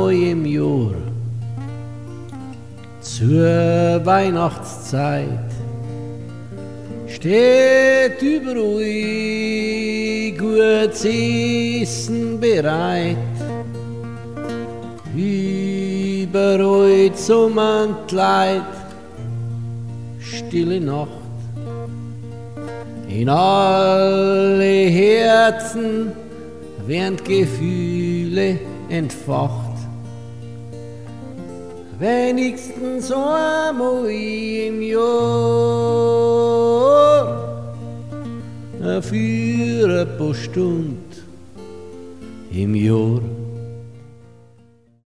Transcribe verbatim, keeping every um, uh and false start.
einmal im Jahr zur Weihnachtszeit steht überall gutes Essen bereit. Überall zusammen die Leid, stille Nacht, in alle Herzen werden Gefühle entfacht. Wenigstens einmal im Jahr, für ein paar Stunden im Jahr.